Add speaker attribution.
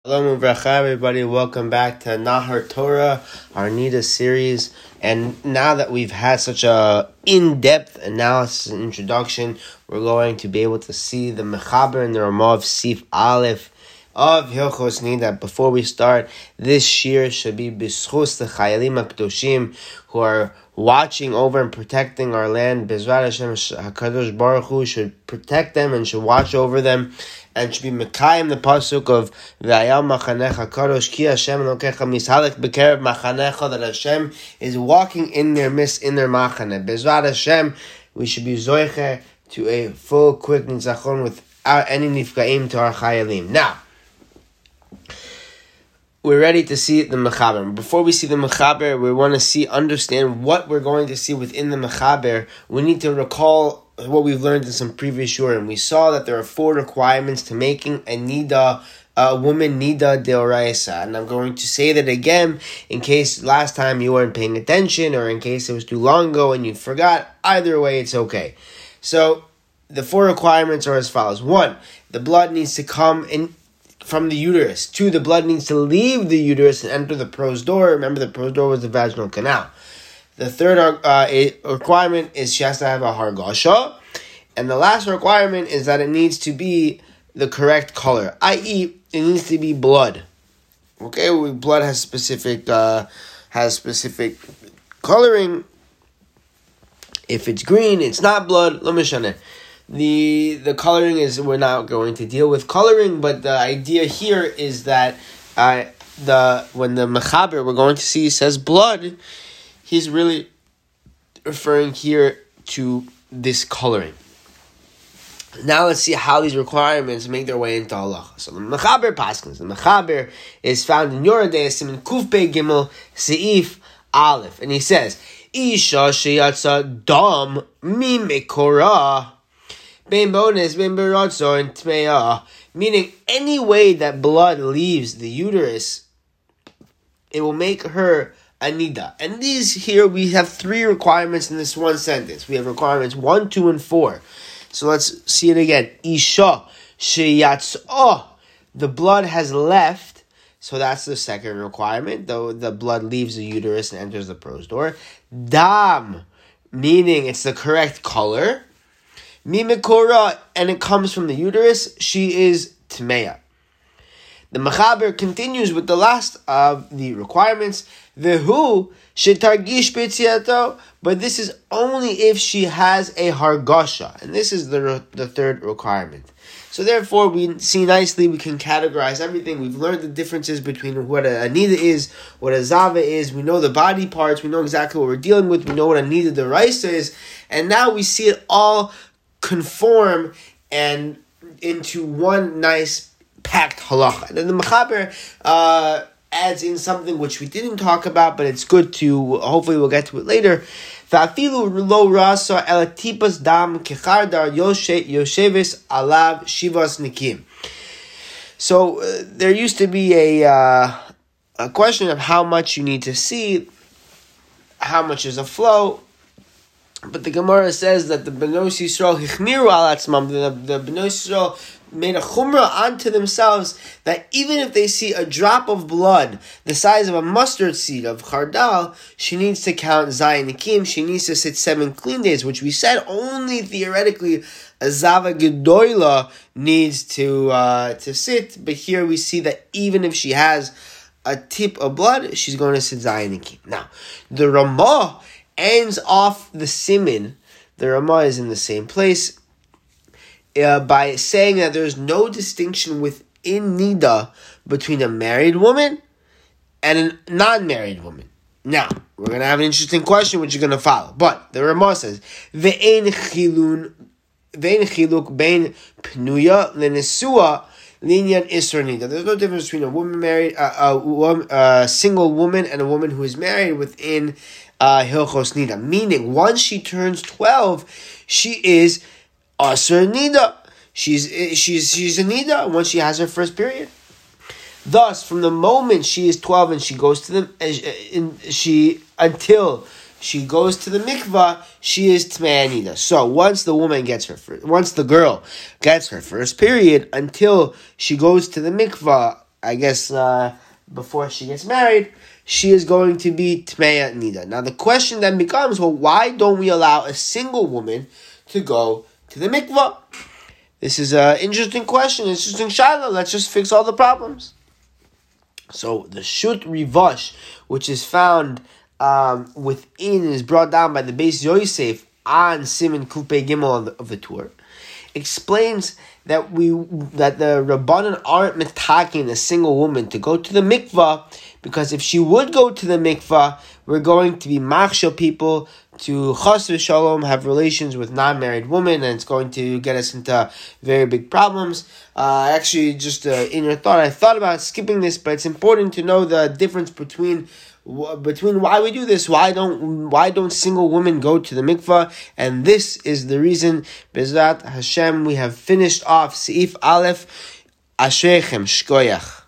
Speaker 1: Hello Muvracha, everybody. Welcome back to Nahar Torah, our Nida series. And now that we've had such a in-depth analysis and introduction, we're going to be able to see the Mechaber and the Ramah of Sif Aleph of Hilchos Nida. Before we start, this year should be B'schus the Chayalim HaKadoshim who are watching over and protecting our land. Bezrat Hashem, HaKadosh Baruch Hu should protect them and should watch over them. And should be Mekayim, the pasuk of V'ayam Machanecha Kadosh Ki Hashem Elokecha Mishalek B'kerev Machanecha, that Hashem is walking in their midst, in their Machane. Bezrat Hashem, we should be Zoiche to a full, quick Nitzachon without any Nifkaim to our Chayalim. Now, we're ready to see the Mechaber. Before we see the Mechaber, we want to understand what we're going to see within the Mechaber. We need to recall what we've learned in some previous shurim. We saw that there are 4 requirements to making a woman nida deoraisa. And I'm going to say that again in case last time you weren't paying attention or in case it was too long ago and you forgot. Either way, it's okay. So the 4 requirements are as follows. 1, the blood needs to come in from the uterus. 2, the blood needs to leave the uterus and enter the pros door. Remember, the pros door was the vaginal canal. The 3rd requirement is she has to have a hargasha. And the last requirement is that it needs to be the correct color, i.e., it needs to be blood. Okay, blood has specific coloring. If it's green, it's not blood. Lo mishane. The coloring is, we're not going to deal with coloring, but the idea here is that when the Mechaber we're going to see says blood, he's really referring here to this coloring. Now let's see how these requirements make their way into halacha. So the Mechaber paskins. The Mechaber is found in Yoredei Siman Kuf Pei Gimel Seif Aleph, and he says, Isha sheyatsa dam mi mekora ben bones ben beratzo and tmeya, meaning any way that blood leaves the uterus, it will make her anida. And these here, we have 3 requirements in this one sentence. We have requirements 1, 2, and 4. So let's see it again. Isha sheyatzah, the blood has left. So that's the 2nd requirement. Though the blood leaves the uterus and enters the pros door. Dam, meaning it's the correct color. Mimekora, and it comes from the uterus. She is tmeya. The Mechaber continues with the last of the requirements. Vehu shetargish b'tziato, but this is only if she has a hargasha, and this is the 3rd requirement. So therefore, we see nicely we can categorize everything. We've learned the differences between what a anida is, what a zava is. We know the body parts. We know exactly what we're dealing with. We know what a anida deraisa is, and now we see it all conform and into one nice packed halacha. And then the Mechaber adds in something which we didn't talk about, but it's good to, hopefully we'll get to it later. Va'afilu lo rasa el tipas dam kechardar yoshevis alav shivas nikim. So there used to be a question of how much you need to see, how much is a flow. But the Gemara says that the Benos Yisrael hichmiru al atzmam, the Benos Yisrael made a chumrah onto themselves that even if they see a drop of blood the size of a mustard seed of chardal, she needs to count zayin nikim. She needs to sit 7 clean days, which we said only theoretically a zava gedoyla needs to sit. But here we see that even if she has a tip of blood, she's going to sit zayin nikim. Now, the Ramah ends off the siman. The Ramah is in the same place by saying that there's no distinction within nida between a married woman and a non-married woman. Now, we're going to have an interesting question which is going to follow. But the Ramah says, Ve'en chiluk bein pnuya lenesua linyan isra nida. There's no difference between a woman married, a single woman and a woman who is married within Hilchos Nida, meaning once she turns 12, she is Asr Nida. She's a Nida once she has her first period. Thus, from the moment she is 12 and she goes to until she goes to the mikvah, she is Tmei Nida. So once the girl gets her first period until she goes to the mikvah I guess before she gets married, she is going to be Tmeya Nida. Now the question then becomes, well, why don't we allow a single woman to go to the mikvah? This is an interesting question, interesting shaila. Let's just fix all the problems. So the Shut Rivash, which is found within, is brought down by the Beis Yosef on Siman Kufpei Gimel of the Tur, explains that the Rabbanan aren't mitaking a single woman to go to the mikvah, because if she would go to the mikvah, we're going to be machshel people to chas v'shalom, have relations with non-married women, and it's going to get us into very big problems. Actually, just in your thought, I thought about skipping this, but it's important to know the difference between why we do this. Why don't single women go to the mikvah? And this is the reason. Bezrat Hashem, we have finished off Seif Aleph. Ashrechem Shkoyach.